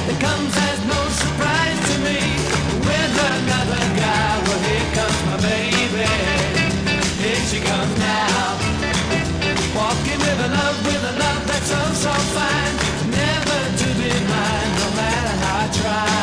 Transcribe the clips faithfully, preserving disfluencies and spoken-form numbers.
that comes as no surprise to me. With another guy, well here comes my baby. Here she comes now. Walking with a love, with a love that's so, so fine. Never to be mine, no matter how I try.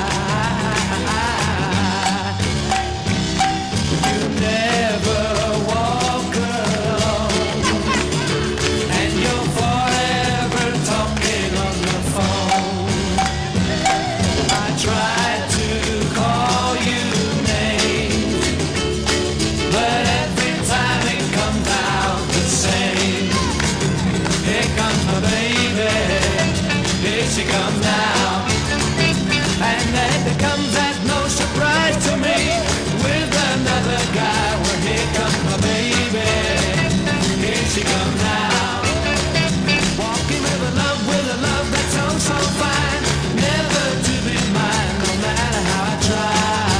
You never walk alone, and you're forever talking on the phone. I tried to call you names, but every time it comes out the same. Here comes my baby, here she comes now, and then it comes as no surprise to me. With another guy, well here comes my baby, here she comes now. Walking with a love, with a love that's so, so fine. Never to be mine, no matter how I try.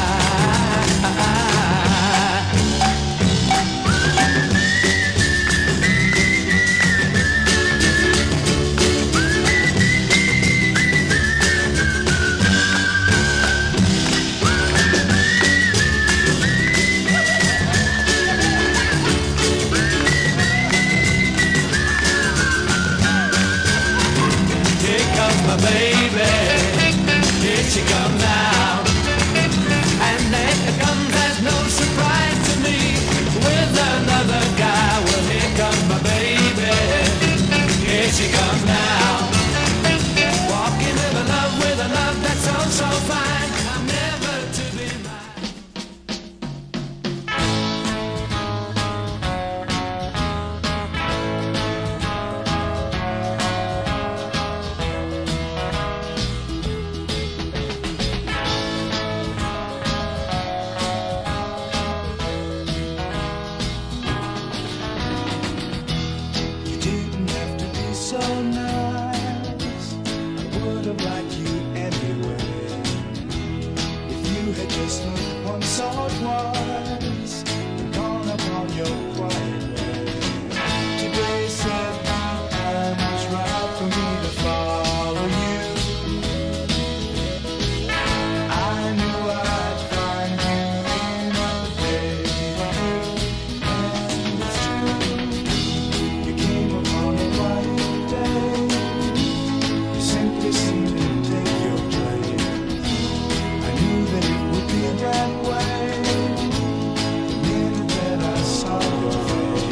Here comes my baby, here she comes now, and then it comes as no surprise to me. With another guy, well here comes my baby, here she comes now. Walking with a love, with a love that's so, so fine. I'm never to be mine. You didn't have to be so nice. I would have liked you anyway. If you had just looked once or twice and gone upon your quiet way. Today said the time was right for me to follow you. I knew I'd find you in a day or two, and it's true. You came upon a quiet day. You simply seemed to take your place. I knew that it would be that way the minute that I saw your face.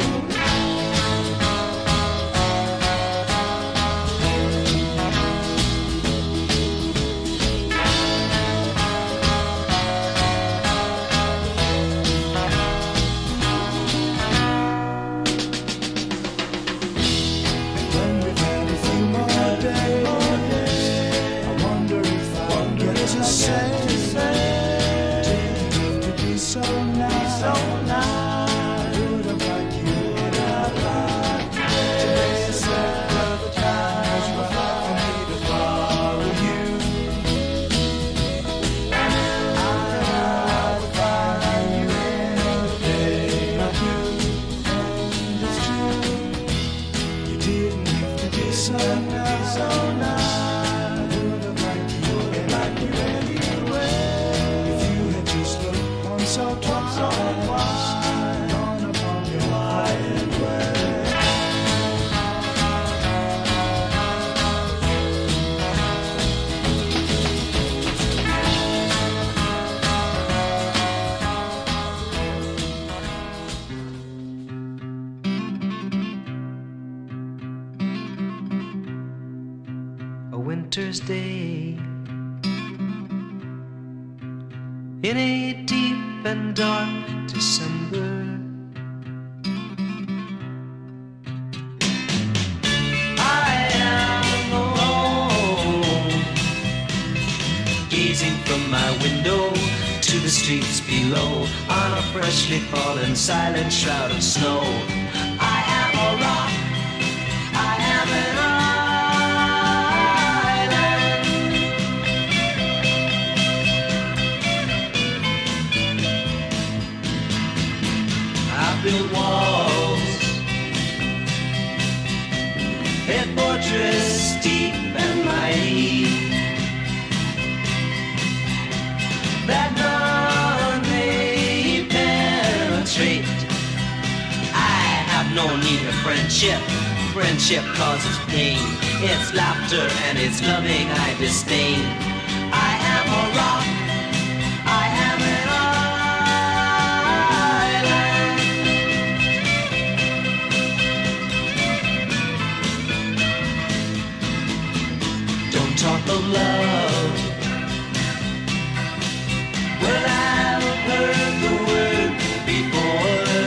When we've had a few more days, I wonder if I'll get to say, didn't have to be so nice. I would have liked you anyway. Today said the time was right for me to follow you. I would find you in a day or two, and it's true. You didn't have to be so nice. I would have liked you, liked you anyway. If you had just looked once or twice, gone upon your quiet way. A winter's day in a deep and dark December. I am alone, gazing from my window to the streets below on a freshly fallen silent shroud of snow. I am a rock, I am an island. I built walls, a fortress deep and mighty, friendship. Friendship causes pain. It's laughter and it's loving I disdain. I am a rock. I am an island. Don't talk of love. Well, I've heard the word before.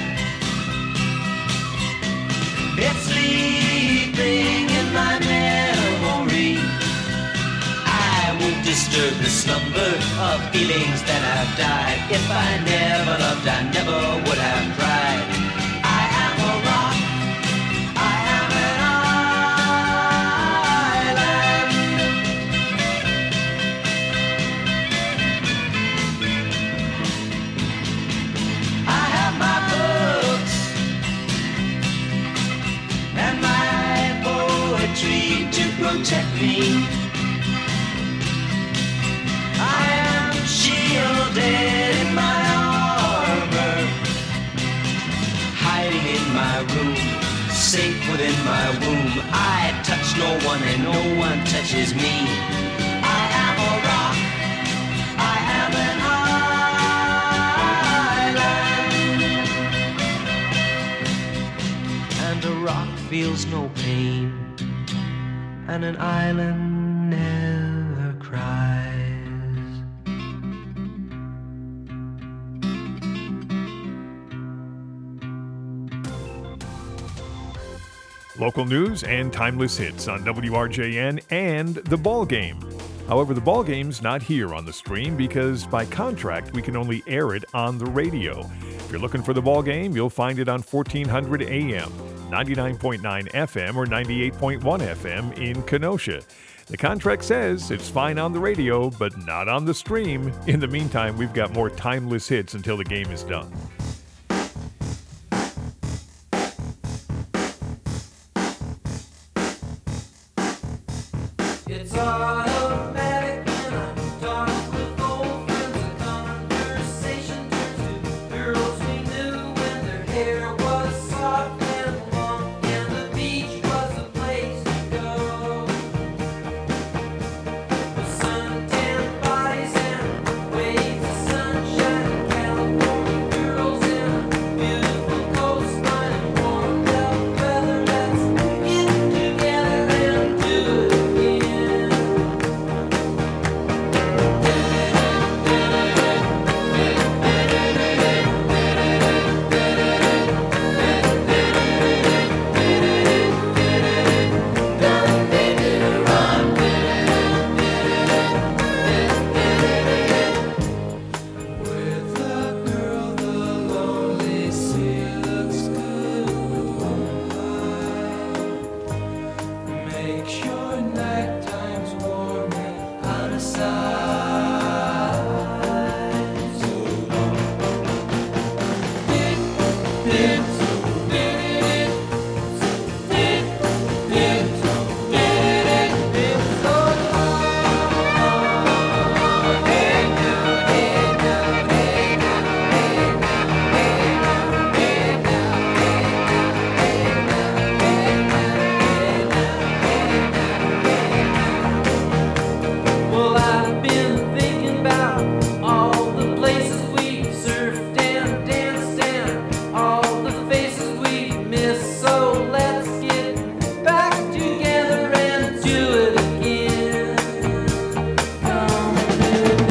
It's sleeping in my memory. I won't disturb the slumber of feelings that have died. If I never loved, I never would have tried. I am a rock. I am an island. I have my books and my poetry to protect me. I am shielded in my armor, hiding in my room, safe within my womb. I touch no one and no one touches me. I am a rock. I am an island. And a rock feels no pain, and an island never cries. Local news and timeless hits on W R J N and The Ball Game. However, The Ball Game's not here on the stream because by contract we can only air it on the radio. If you're looking for The Ball Game, you'll find it on fourteen hundred A M, ninety-nine point nine F M or ninety-eight point one F M in Kenosha. The contract says it's fine on the radio, but not on the stream. In the meantime, we've got more timeless hits until the game is done. It's automatic when I talk with old friends. The conversation turns to girls we knew when their hair was soft and long, and the beach was the place to go. The suntan bodies and waves of sunshine, California girls in a beautiful coastline and warmed up weather. Let's get together and do it again. With a girl, the lonely sea looks good with moonlight. Make sure night time's warm and out of sight. So long. Did, did, so did it. So did, did, so did it. It's so long. Hey now, hey now, hey now, hey now, hey now, hey now, hey now, hey now. Well, I've been thinking about all the places we surfed and danced and all the faces we missed. So let's get back together and do it again. Come do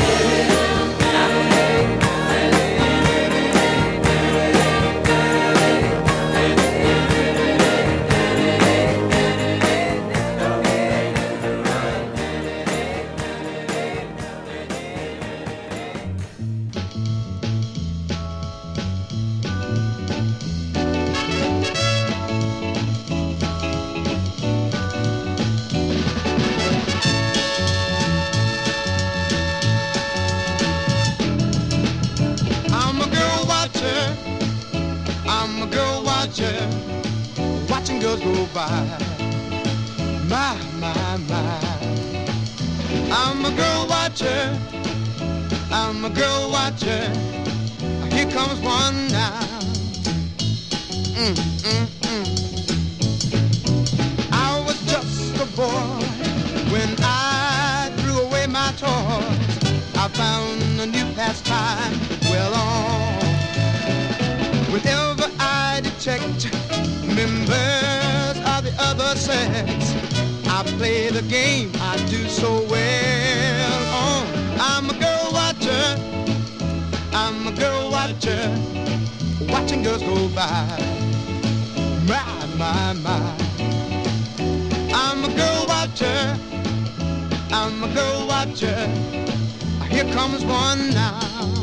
I'm a girl watcher. I'm a girl watcher. Watching girls go by. My, my, my. I'm a girl watcher. I'm a girl watcher. Here comes one now. Mm, mm, mm. pass time well on. Whenever I detect members of the other sex, I play the game I do so well on. I'm a girl watcher, I'm a girl watcher, watching girls go by. My, my, my. I'm a girl watcher, I'm a girl watcher. Here comes one now.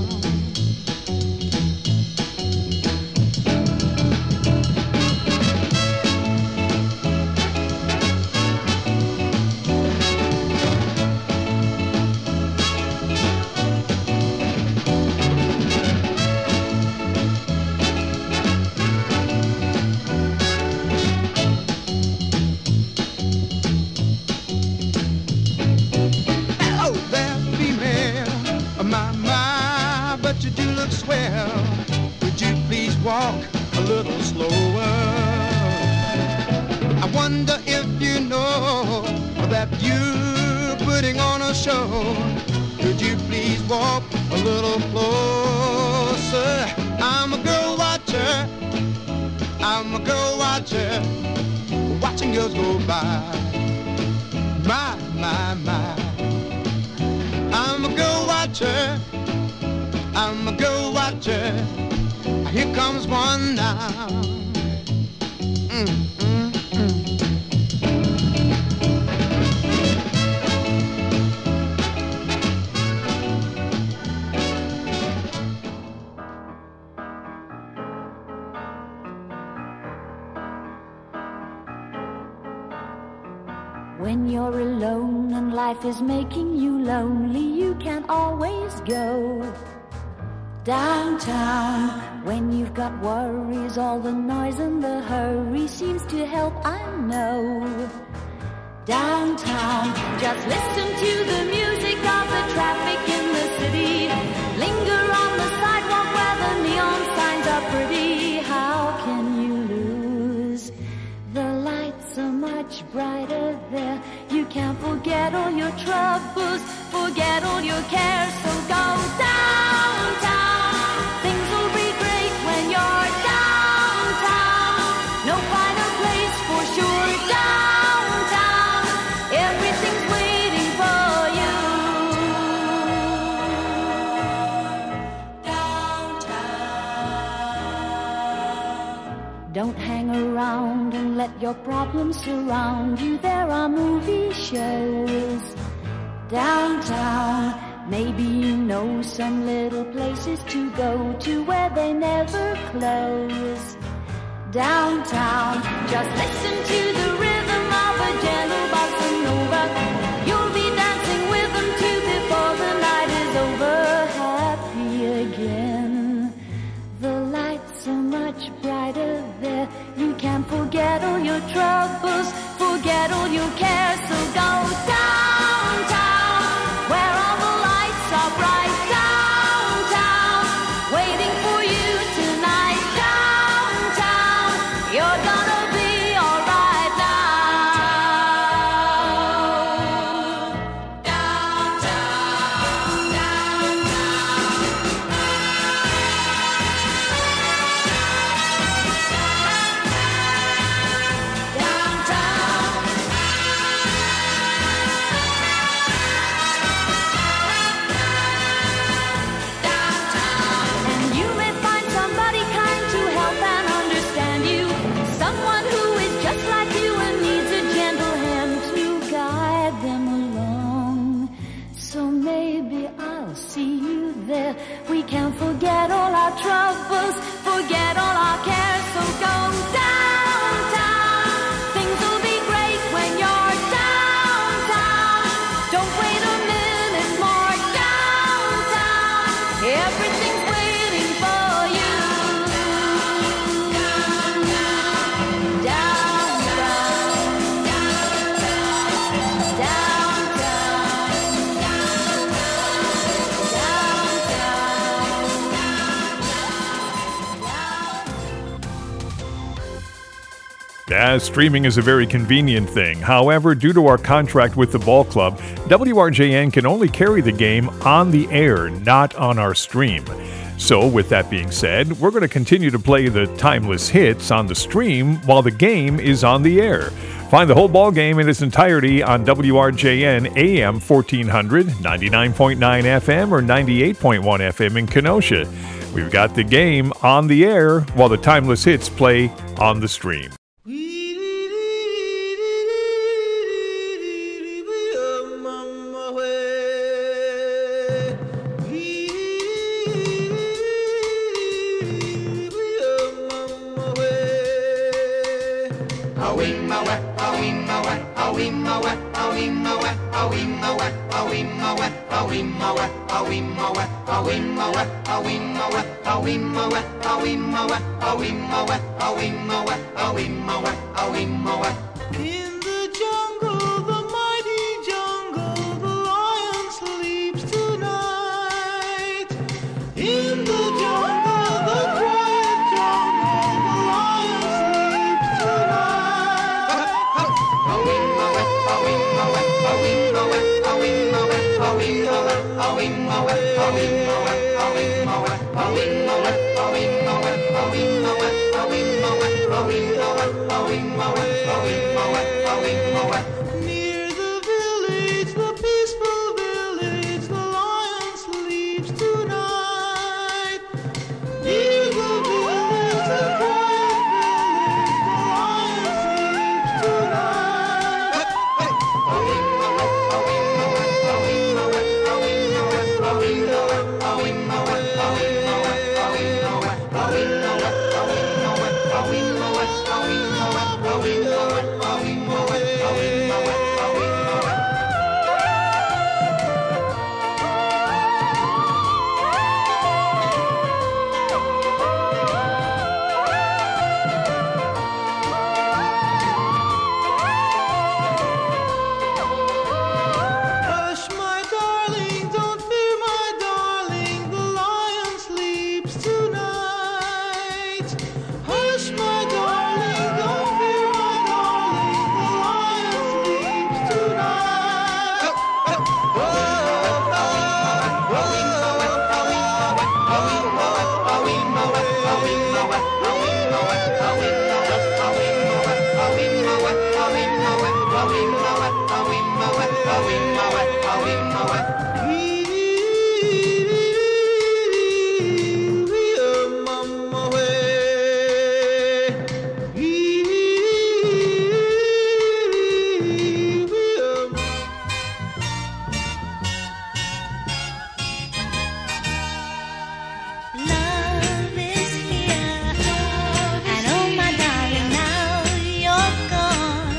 Walk a little slower. I wonder if you know that you're putting on a show. Could you please walk a little closer? I'm a girl watcher, I'm a girl watcher, watching girls go by. My, my, my. I'm a girl watcher, I'm a girl watcher. Here comes one now. Mm, mm, mm. When you're alone and life is making you lonely, you can always go downtown. When you've got worries, all the noise and the hurry seems to help, I know. Downtown, just listen to the music of the traffic in the city. Linger on the sidewalk where the neon signs are pretty. How can you lose? The lights are much brighter there. You can't forget all your troubles, forget all your cares, so go downtown. Things will be great when you're downtown. No finer place for sure. Downtown, everything's waiting for you. Downtown. Don't hang around and let your problems surround you. There are movie shows downtown. Maybe you know some little places to go to where they never close. Downtown, just listen to the rhythm of a gentle bossa nova. You'll be dancing with them too before the night is over. Happy again. The lights are much brighter there. You can forget all your troubles, forget all your cares, so go downtown, where all the lights are bright. Downtown, waiting for you tonight. Downtown, you're gonna be alright now. as streaming is a very convenient thing. However, due to our contract with the ball club, W R J N can only carry the game on the air, not on our stream. So, with that being said, we're going to continue to play the timeless hits on the stream while the game is on the air. Find the whole ball game in its entirety on W R J N A M fourteen hundred, ninety-nine point nine F M, or ninety-eight point one F M in Kenosha. We've got the game on the air while the timeless hits play on the stream. In the jungle, the mighty jungle, the lion sleeps tonight. In the jungle, the quiet jungle, the lion sleeps tonight. Near the village, the peaceful village, the lion sleeps tonight. Near the village, the quiet village, the lion sleeps Hush, my darling, don't fear, my darling, the lion sleeps tonight. Hush, my darling, don't fear, my darling, the lion sleeps tonight. Love is here, and oh my darling, now you're gone.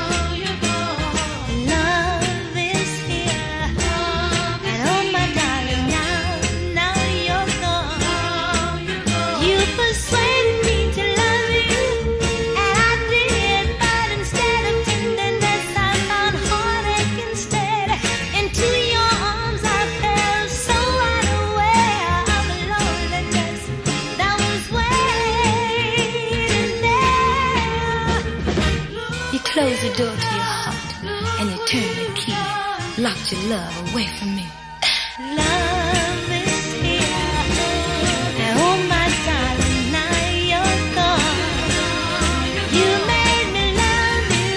Love is here, and oh my darling, now, now you're gone. You persuaded me to love you, and I did, but instead of tenderness, I found heartache instead. Into your arms I fell so unaware of the loneliness that was waiting there. You closed the door to your heart and you turned the key, locked your love away from me. Love is here, and oh my darling, now you're gone. You made me love you,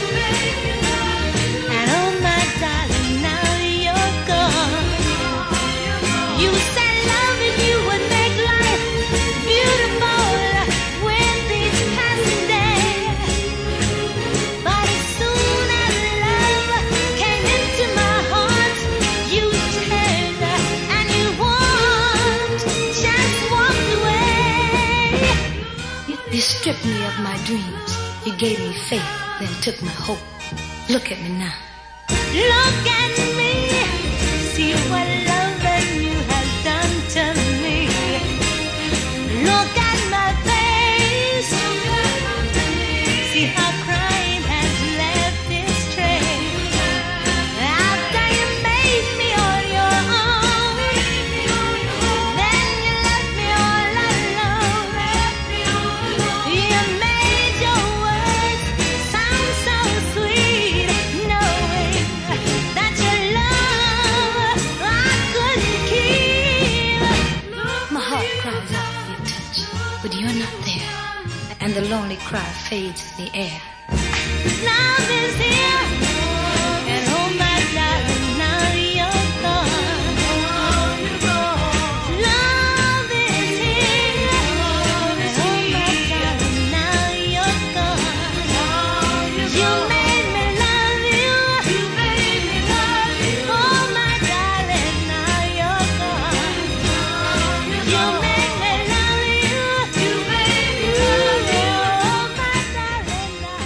and oh my darling, now you're gone. You said loving you would make life beautiful with each passing day. But as soon as love came into my heart, you turned and you walked, just walked away. You, you stripped me of my dreams. You gave me faith, then took my hope. Look at me now. Look at me. See what loving you has done to me. Look at my face. See how crying has left its trace. After you made me on your own, then you left me all alone. You made your way. cry fades in the air. Love is here, and oh my darling, now you're gone. Love is here, and oh my darling, now you're gone. You made me love you, you made me love you. Oh my darling, now you're gone. You made me love you, you made me love you. Oh my darling, now.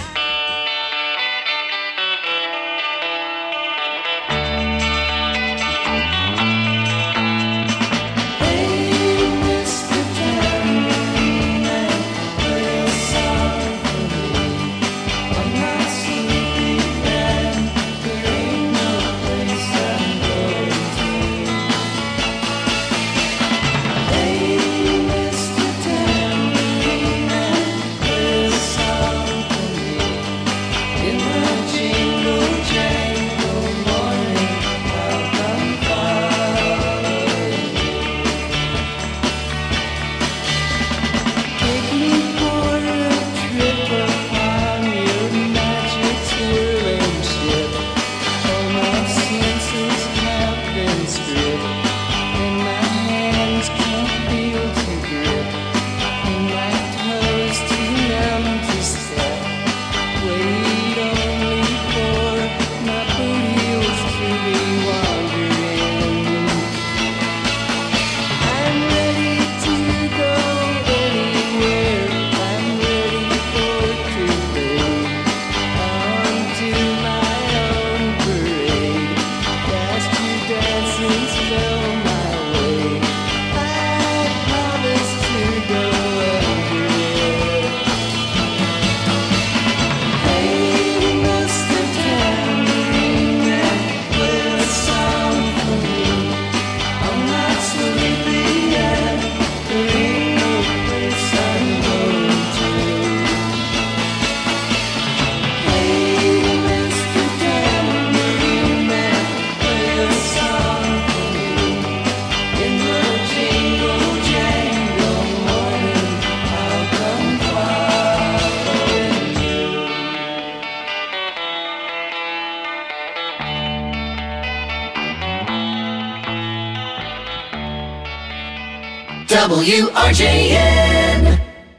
W R J N.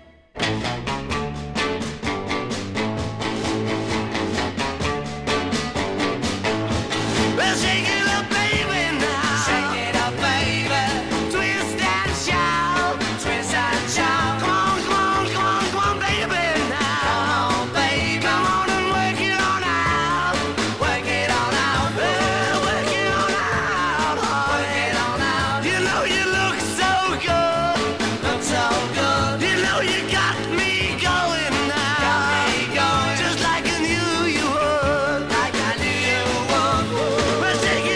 Well, shake it up, baby, now. Shake it up, baby. Twist and shout. Twist and shout. Come on, come on, come on, come on, baby, now. Come on, baby. Come on and work it on out. Work it on out. Well, work it on out. Work it on out. You know you look so good. Look so good. You know you got me going now. Got me going. Just like I knew you would. Like I knew you would. Well, take it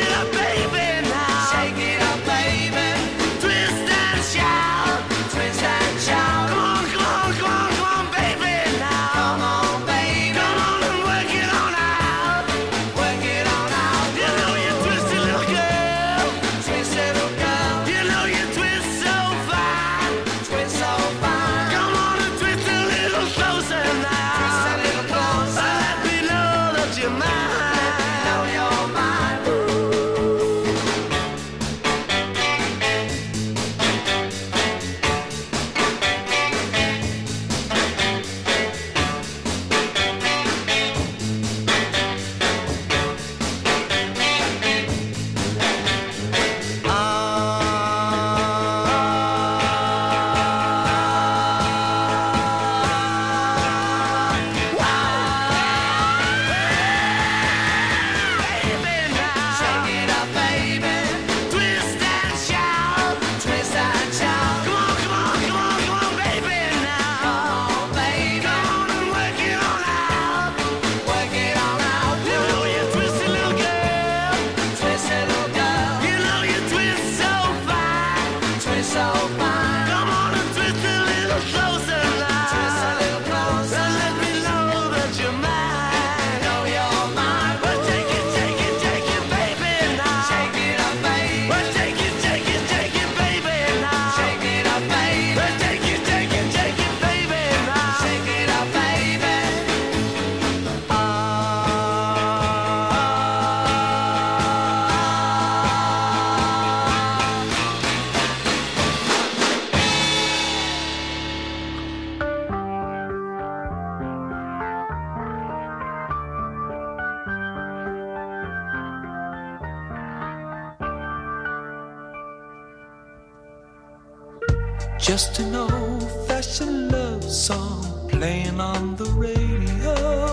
Just an old-fashioned love song playing on the radio,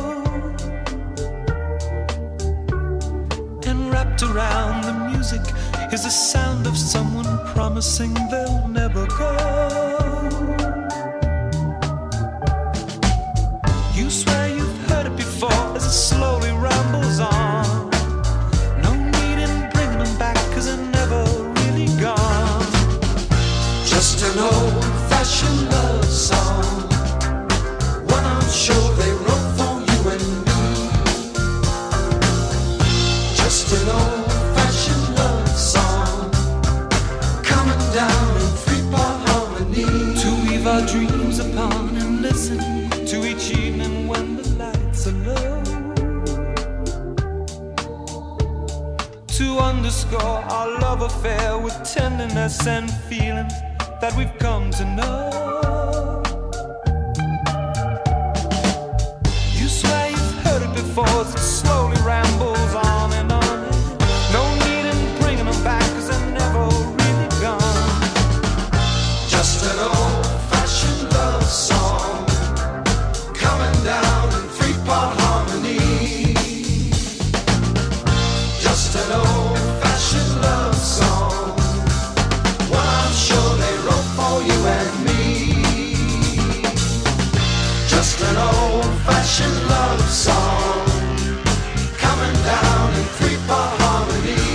and wrapped around the music is the sound of someone promising they'll never go. You swear you've heard it before as it slowly rambles on. No need in bringing them back, 'cause they're never really gone. Just an old-fashioned love song, one I'm sure they wrote for you and me. Just an old-fashioned love song, coming down in three-part harmony, to weave our dreams upon and listen to each evening when the lights are low, to underscore our love affair with tenderness and feeling that we've come to know. You swear you've heard it before as it slowly rambles on and on. No need in bringing them back, 'cause they're never really gone. Just an old-fashioned love song, coming down in three-part harmony. Just an old-fashioned love song, one I'm sure they wrote for you and me. Just an old-fashioned love song, coming down in three-part harmony.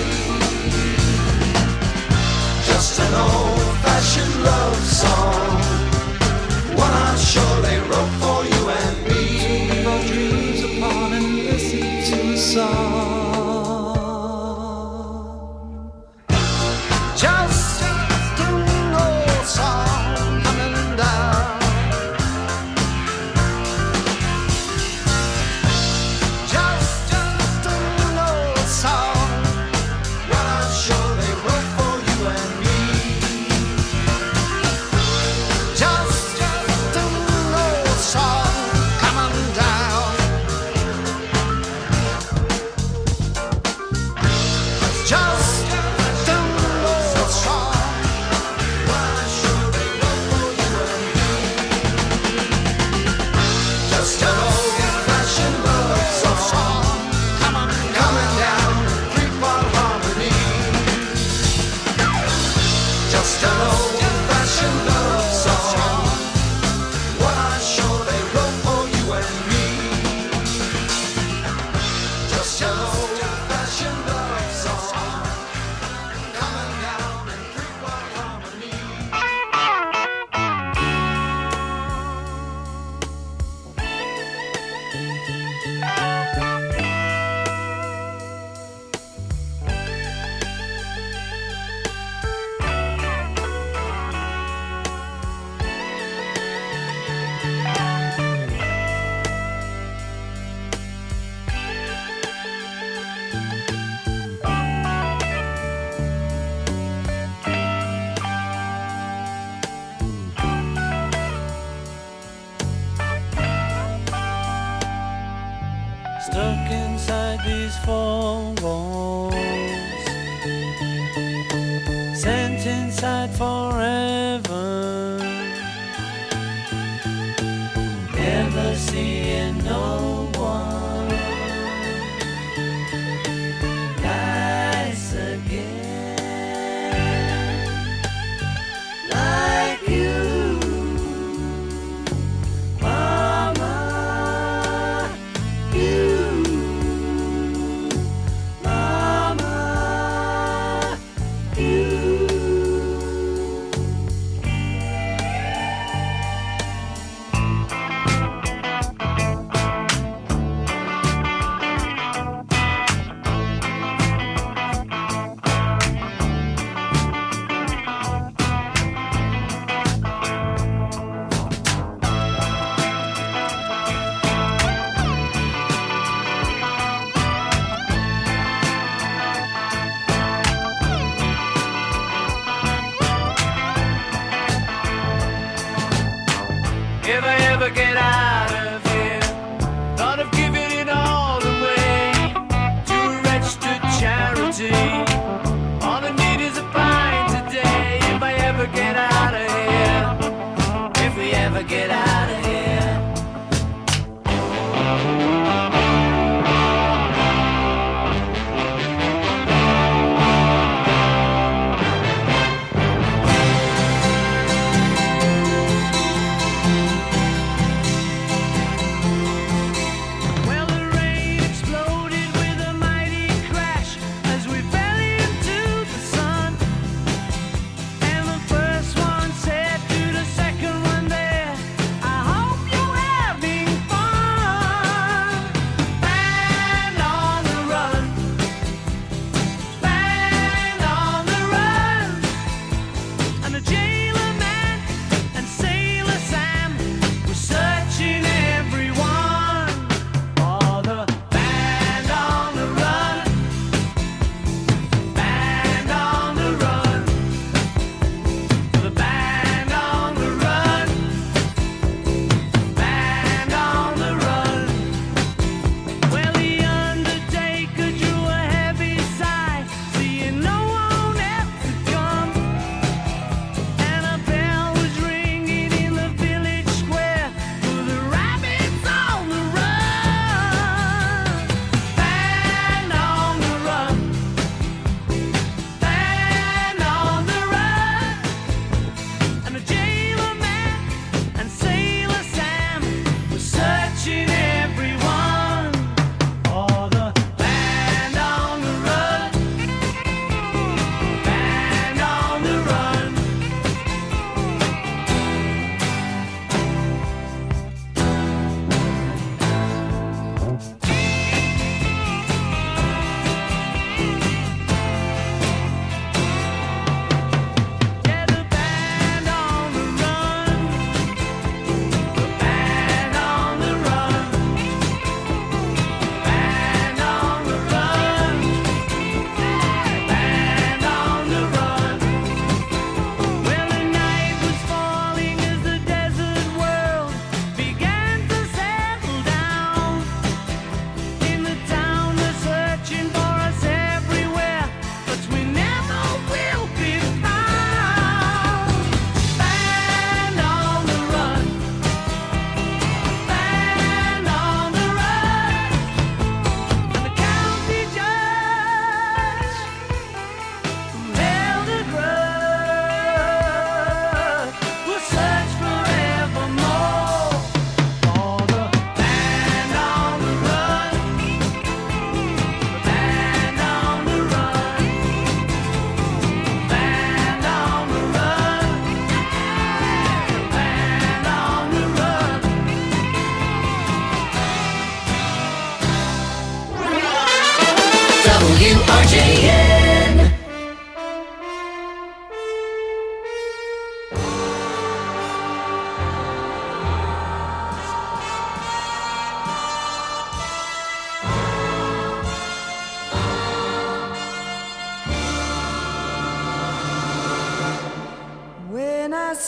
Just an old-fashioned love song, one I'm sure they wrote for you and me. Keep our dreams upon and listen to a song. Just an old song coming down. Just, just an old song, what I'm sure they wrote for you and me. Just, just an old song coming down. Just an old song, what I'm sure they wrote for you and me. Just an old-fashioned love song, coming, coming down in three-part harmony. Just an old-fashioned love song, what I'm sure they wrote for you and me. Just an old-fashioned love song, coming down in three-part harmony. Stuck inside these four walls, sent inside forever, never seeing no one nice again like you, Mama. You, Mama, you.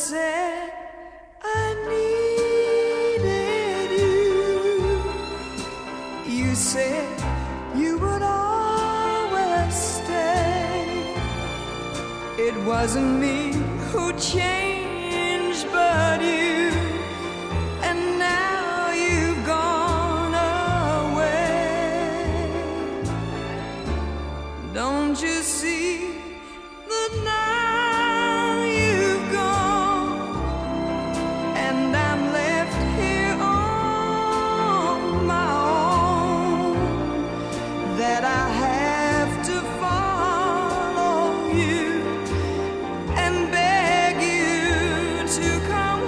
said I needed you. You said you would always stay. It wasn't me who changed, but you. And now you've gone away. Don't you see that now you've gone, and I'm left here on my own, that I have to follow you and beg you to come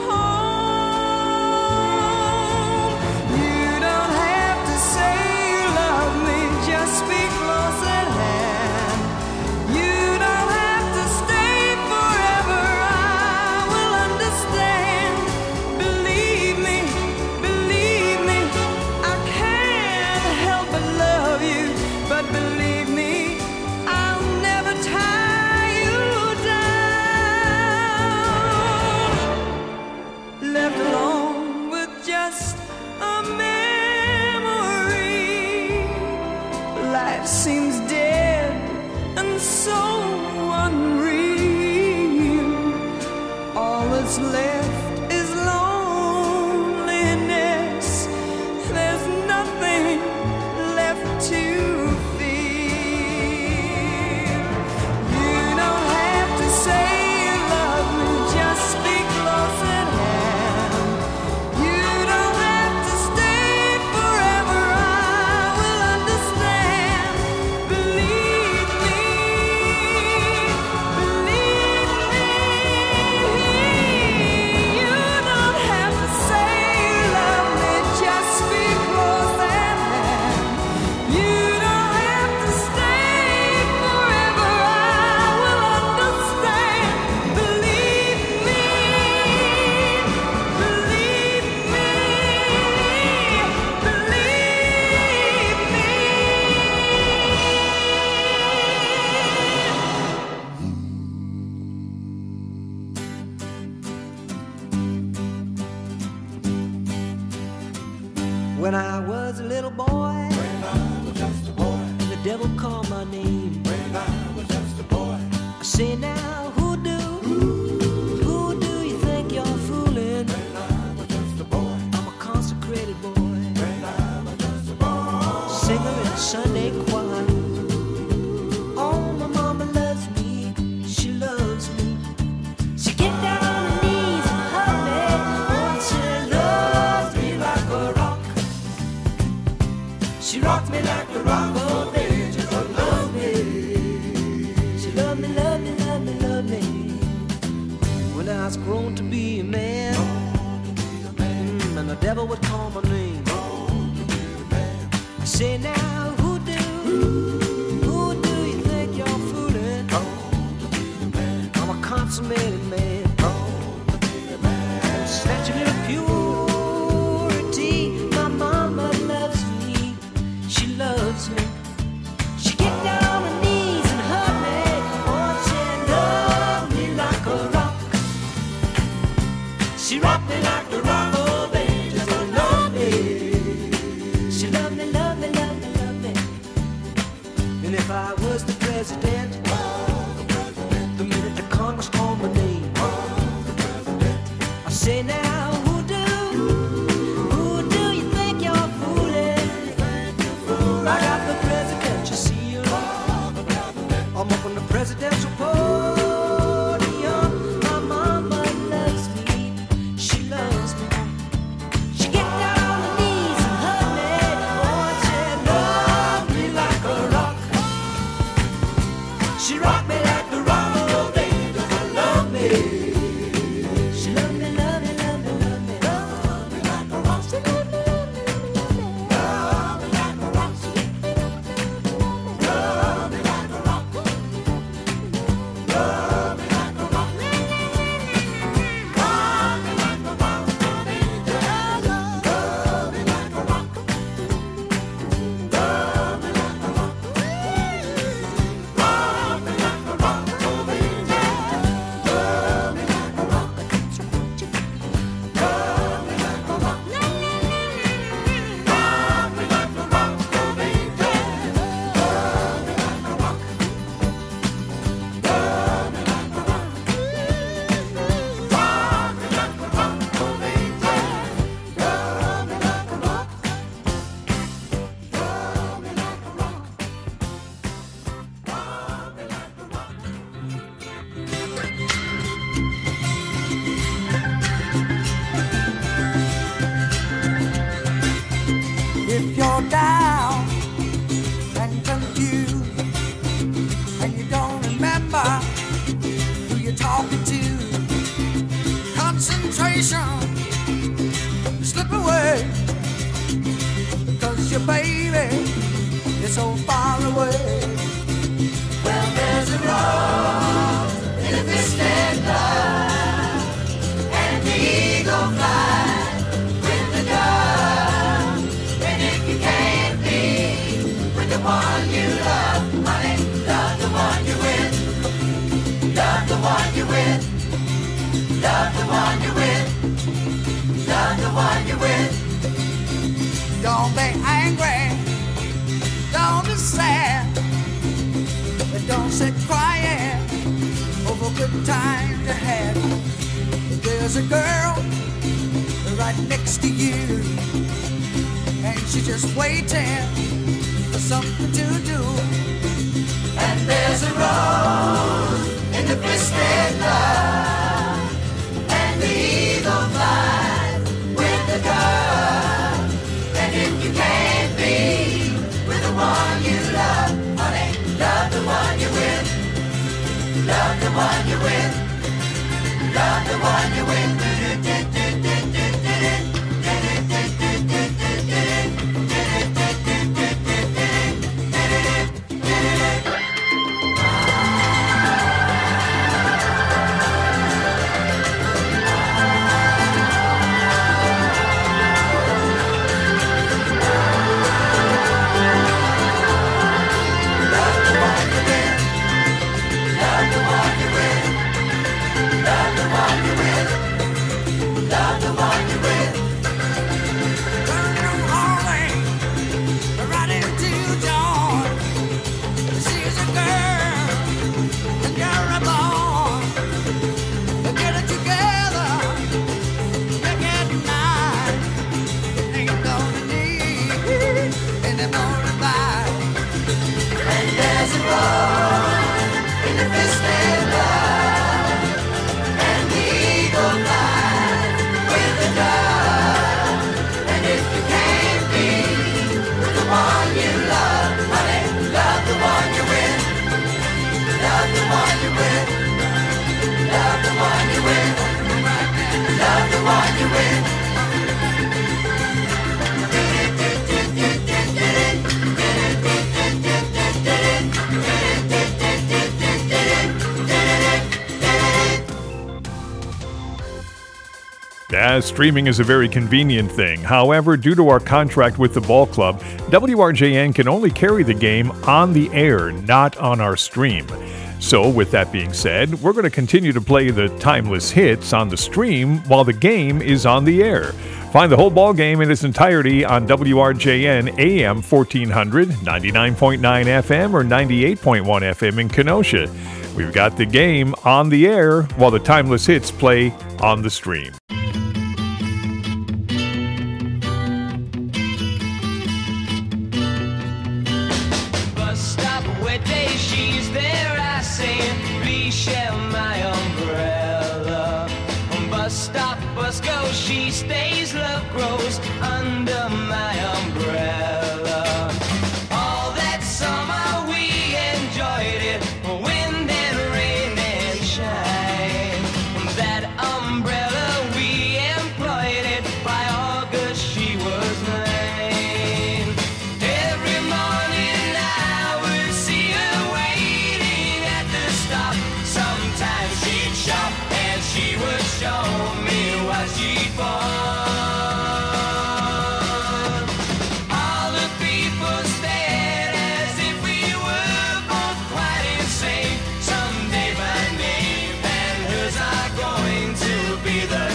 home. You don't have to say you love me, just speak close at hand. You don't have to stay forever, I will understand. Believe me, believe me, I can't help but love you. But believe me, I'll never tie you down. Left alone with just a memory, life seems dead and so unreal. All that's left is loneliness. There's nothing left to feel. You don't have to say you love me, just speak close at hand. You don't have to stay forever, I will understand. Believe me, believe me. You don't have to say you love me, just speak close at hand. You don't have to stay forever, I will understand. Believe me, believe me, believe me. When I was a little boy, when I was just a boy, and the devil called my name. When I was just a boy, I say now, who do, who do you think you're fooling? When I was just a boy, I'm a consecrated boy. When I was just a boy, singer in Sunday choir. Oh, my mama loves me, she loves me. She get down on her knees and hug me. Oh, she loves me like a rock. She rocked me like a rock, oh baby, just love me. She loved me, loved me, loved me, loved me. When I was grown to be a man, mm, and the devil would call my name. I say now, who do, who do you think you're fooling? I'm a consummated man. Statue of purity, my mama loves me. She loves me. She get down on her knees and hug me. Oh, she loved me like a rock. She rocked me like a rock, oh baby, just love me. She loved me, loved me, loved me, loved me. And if I was the president, the minute the Congress called my name, I say now, who do, who do you think you're fooling? I got the president, you see, you know. I'm up on the presidential podium. My mama loves me, she loves me. She get down on her knees and hug me. Oh, she loved me like a rock. She rocked me like a rock, oh baby, just love me. She loved me, loved me, loved me, loved me. Love me like a rock. She loved me, loved me, loved me, loved me. Love me like a rock. Love me like a rock. Love me like a rock. Love me like a rock, baby. Love me like a rock. Love me like a rock. Love me like a rock. temptation to slip away, because your baby is so far away. Well, there's a rose in a twisted love, and the eagle flies with the dove. And if you can't be with the one you love, honey, love the one you're with. Love the one you're with. Love the one you're with. Love the one you're with. Don't be angry. Don't be sad. But don't sit crying over good times you had. There's a girl right next to you, and she's just waiting for something to do. And there's a rose in the twisted love, and the eagle flies with the dove. And if you can't be with the one you love, honey, love the one you're with. Love the one you're with. Love the one you're with. Yeah, streaming is a very convenient thing. However, due to our contract with the ball club, W R J N can only carry the game on the air, not on our stream. So, with that being said, we're going to continue to play the timeless hits on the stream while the game is on the air. Find the whole ball game in its entirety on W R J N A M fourteen hundred, ninety-nine point nine F M, or ninety-eight point one F M in Kenosha. We've got the game on the air while the timeless hits play on the stream. Bus stop where day she's there, I say, please share my umbrella. Bus stop, bus go, she stays, love grows under my umbrella. All that summer we enjoyed it, wind and rain and shine. That umbrella we employed it, by August she was mine. Every morning I would see her waiting at the stop. Sometimes she'd shop and she would show me what she'd bought. All the people stared as if we were both quite insane. Someday my name and hers are going to be the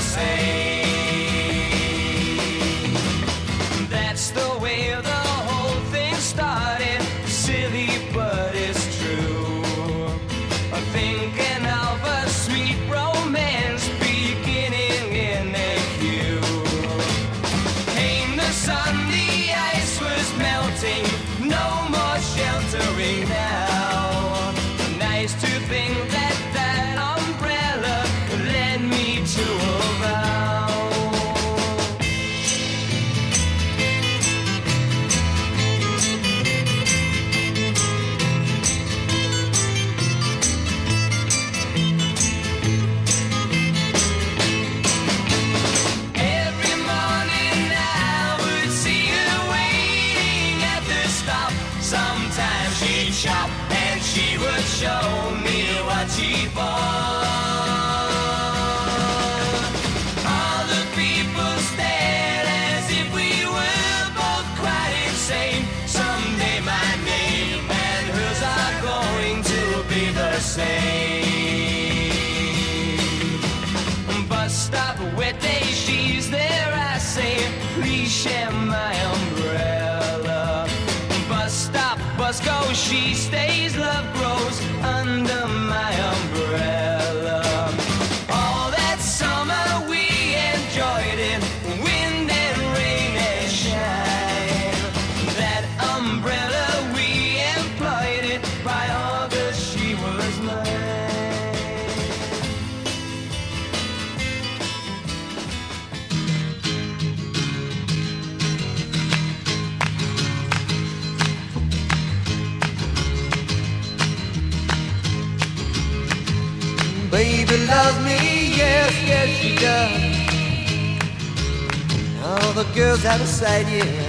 same. That's the way the whole thing started. Silly, but it's true. I'm thinking of a sweet romance beginning in a queue. Came the sun, the ice was melting, no more sheltering now. Nice to think that that umbrella led me to a vow. she would show me what she bought. All the people stared as if we were both quite insane. Someday my name and hers are going to be the same. Bus stop, wet day, she's there, I say, please share my umbrella. Bus stop, bus goes, she stays, love grows under my umbrella. All that summer we enjoyed it, wind and rain and shine. That umbrella we employed it, by August she was mine. Baby loves me, yes, yes she does. All the girls out of sight, yeah.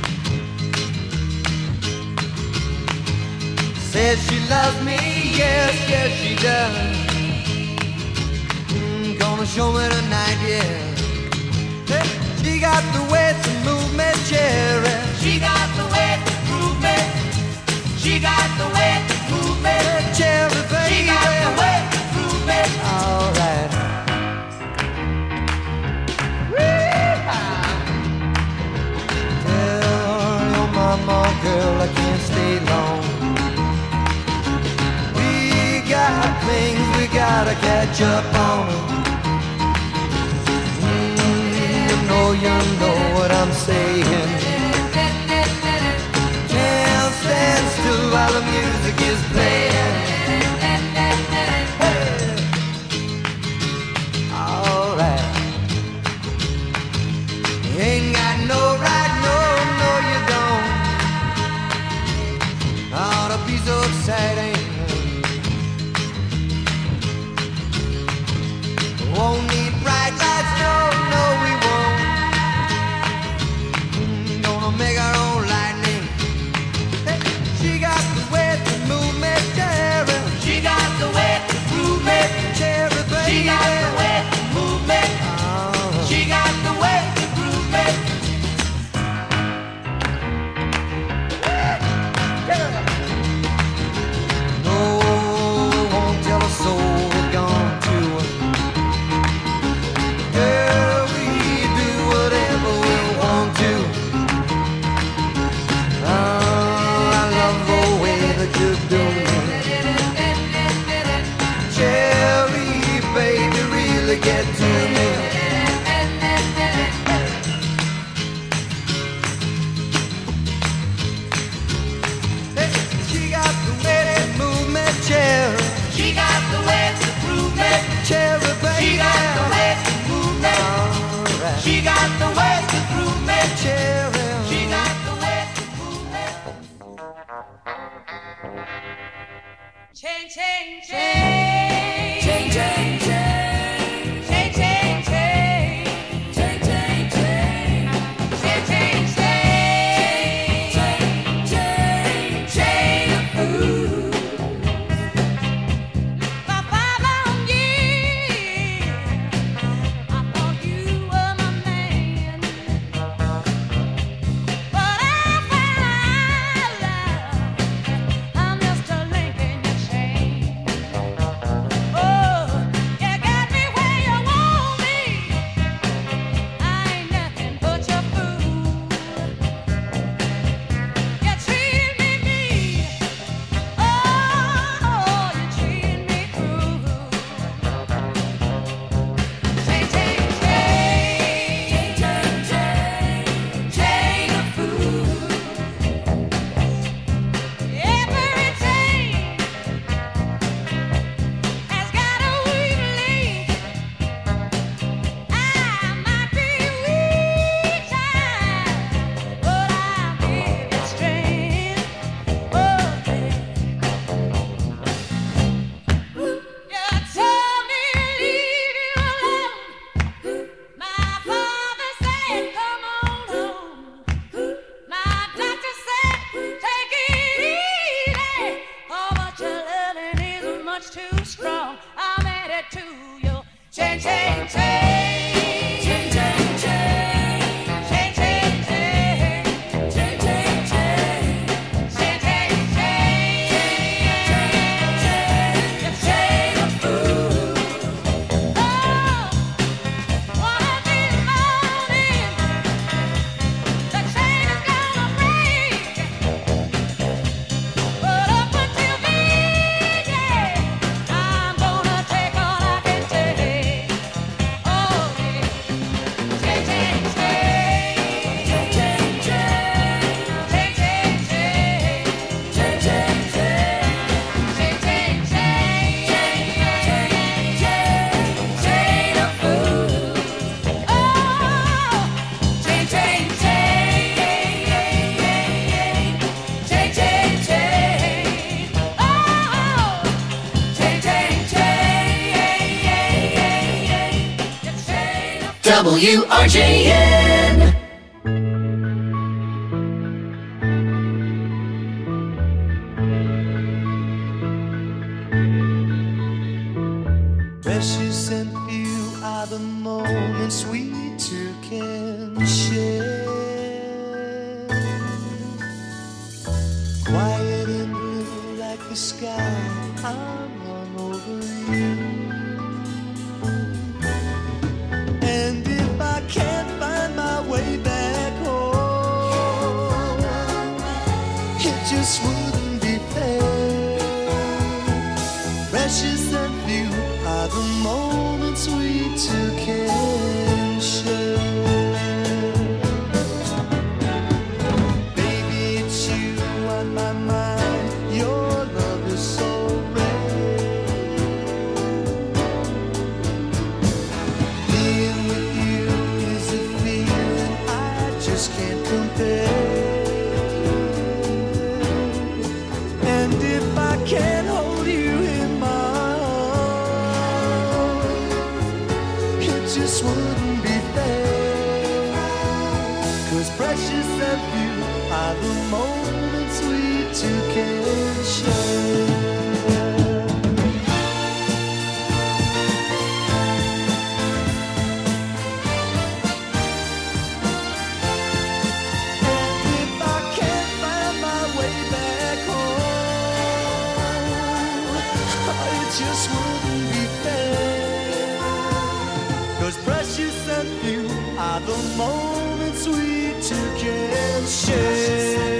Says she loves me, yes, yes she does. Mm, gonna show me tonight, yeah. Hey, she got the way to move me, cherry. She got the way to prove me. She got the way to prove me. Cherry, baby. She got the way to prove me. All right. Tell your mama, girl, I can't stay long. We got things we gotta catch up on. Mm, you know, you know what I'm saying. Can't stand still while the music is playing. Ain't got no right, no, no you don't. Ought to be so exciting. Won't need bright lights, no, no we won't. Mm, gonna make our own lightning. Hey, she got the way to move me, cherry. She got the way to prove me. Cherry, baby. She got the way to move me. Oh. She got the way to prove me. No, won't tell a soul we're gone to. Girl, we do whatever we want to. Oh, I love the way that you do me. Cherry, baby, really get to me. Hey, she got the way to move me, cherry. She got the way to prove me. Cherry, baby. She got the way to move me. All right. She got the way to prove me. Cherry. She got the way to prove me. Chain, chain, chain. Chain, chain, chain. Chain, chain, chain. Chain, chain, chain. Chain, chain, chain. Chain, chain of fools. For five long years, I thought you were my man. But I found out I'm just a link in your chain. Oh, much too strong. I'm headed to you. Chain, chain, chain. Chain, chain, chain. Chain, chain, chain. Chain, chain, chain. Chain, chain, chain. Chain, chain of food. Oh, one of these mornings, the chain is gonna break. But up until then, yeah, I'm gonna take all I can take. Oh, yeah. Chain, chain, chain. Chain, chain, chain. Chain, chain, chain. Chain, chain, chain. Chain, chain, chain. Chain of food. Oh, chain, chain, chain. Chain, chain, chain. Oh, chain, chain, chain. W R J N. Precious and few are the moments we two can share. Quiet and blue like the sky, I'm all over you. And if I can't find my way back home, it just wouldn't be fair. Precious and few are the moments we two can share. Baby, it's you on my mind. Your love is so rare. Being with you is a feeling I just can't compare. And if I can't hold you in my arms, it just wouldn't be fair. 'Cause precious and few are the moments we two can share. And if I can't find my way back home, it just wouldn't be fair. 'Cause precious and few are the moments we two can share.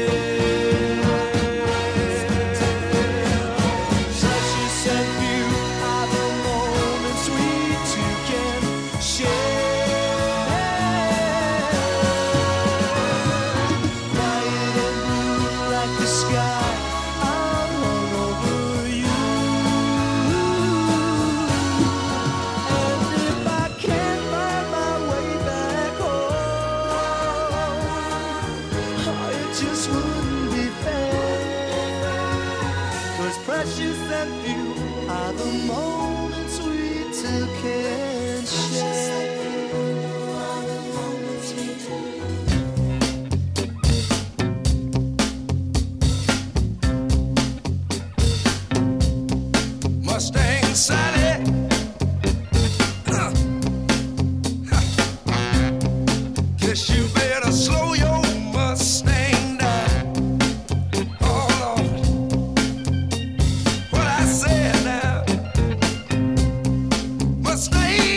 Precious and few are the moments we two can share. Quiet and blue like the sky, I'm all over you. And if I can't find my way back home, it just wouldn't be fair. 'Cause precious and few are the moments we two can share. Mustang Sally. Guess you better slow your Mustang down. Oh Lord, what I said now. Mustang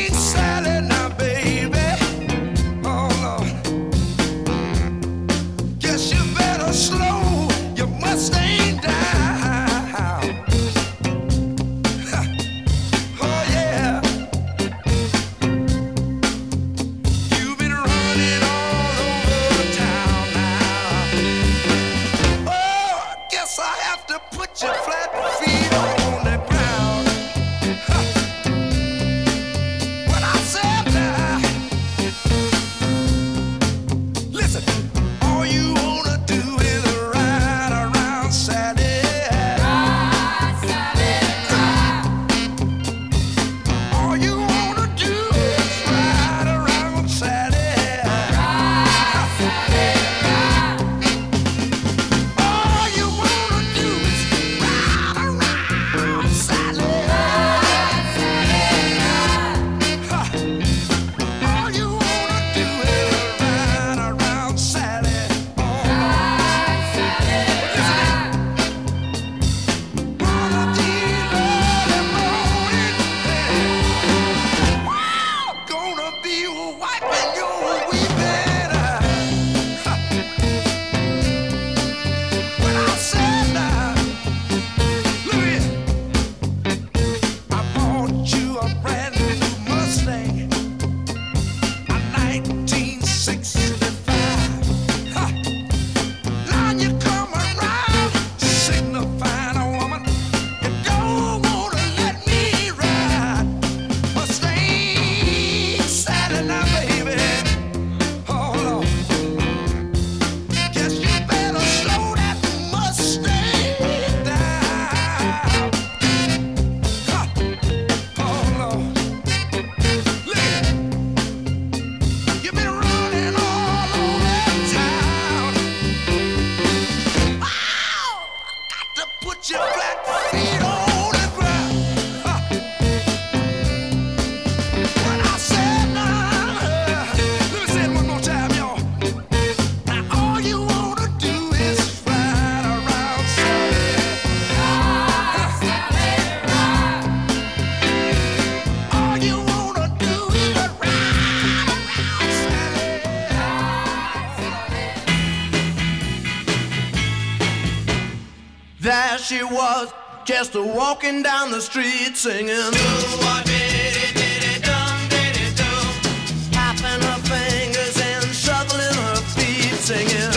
she was just a walking down the street singing. Tapping her fingers and shuffling her feet singing.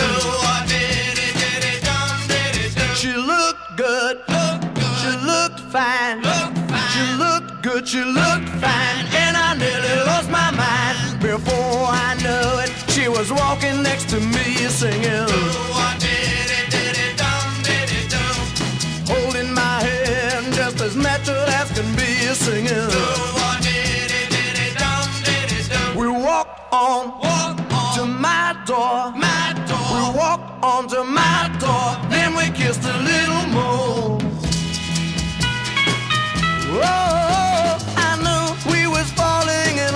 She looked good, she looked fine, she looked good, she looked fine, and I nearly lost my mind. Before I knew it, she was walking next to me singing. Holding my hand just as natural as can be singing. We walked on to my door. We walked on to my door. Then we kissed a little more. Oh, I knew we was falling in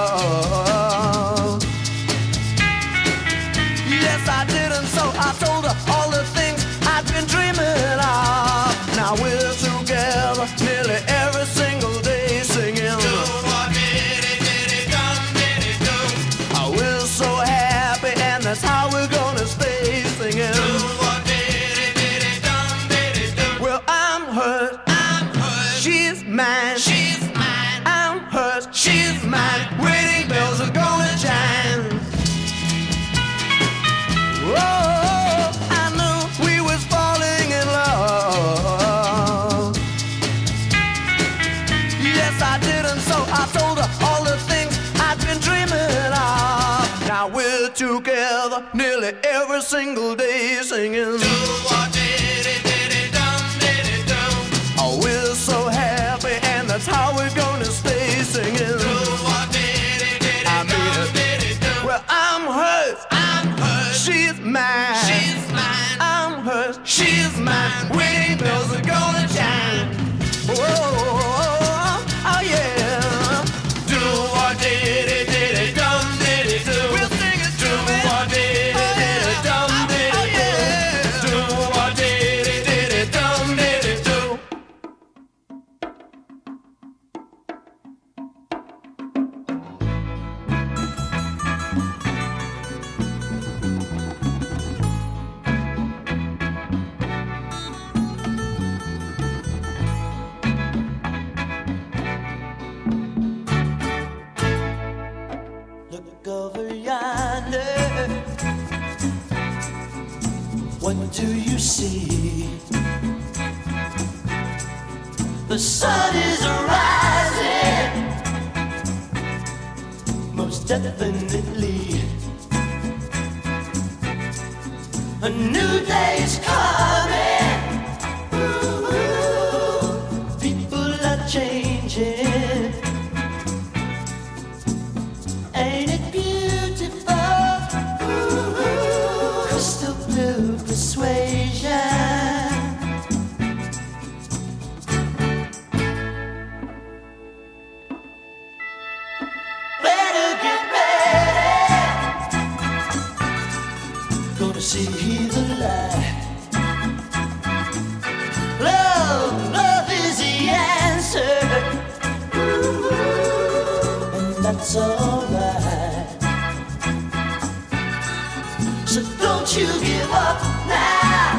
love. Yes, I did, and so I told her all the things I'd been dreaming of. Now we're together nearly every single day singing. Oh, we're so happy, and that's how we're gonna stay singing. Well, I'm hers, she's mine. I'm hers, she's mine. Wedding bells are gonna chime. Oh, I knew we was falling in love. Yes, I did, and so I told her all the things I'd been dreaming of. Now we're together nearly every single day singing. Oh, we're so happy, and that's how we're gonna stay singing. I mean it. Well, I'm hers, she's mine. I'm hers, she's mine. Wedding bells are gonna chime. Oh, oh yeah. Do what did it, did it, dum did it do. We'll sing it do what did it, did it, dum did it do. Do what did it, did it, dum did it do. Look over yonder. What do you see? The sun is rising, most definitely. A new day's coming. Ooh, people are changing. Ain't it beautiful? Ooh, crystal blue persuasion. Better get ready. Gonna see the light. Love, love is the answer. Ooh, and that's alright. So don't you give up now.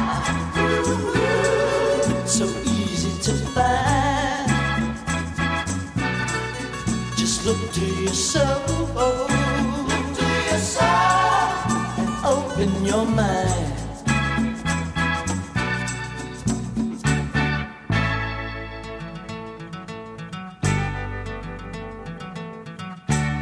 So easy to find. Just look to your soul. Look to your soul and open your mind.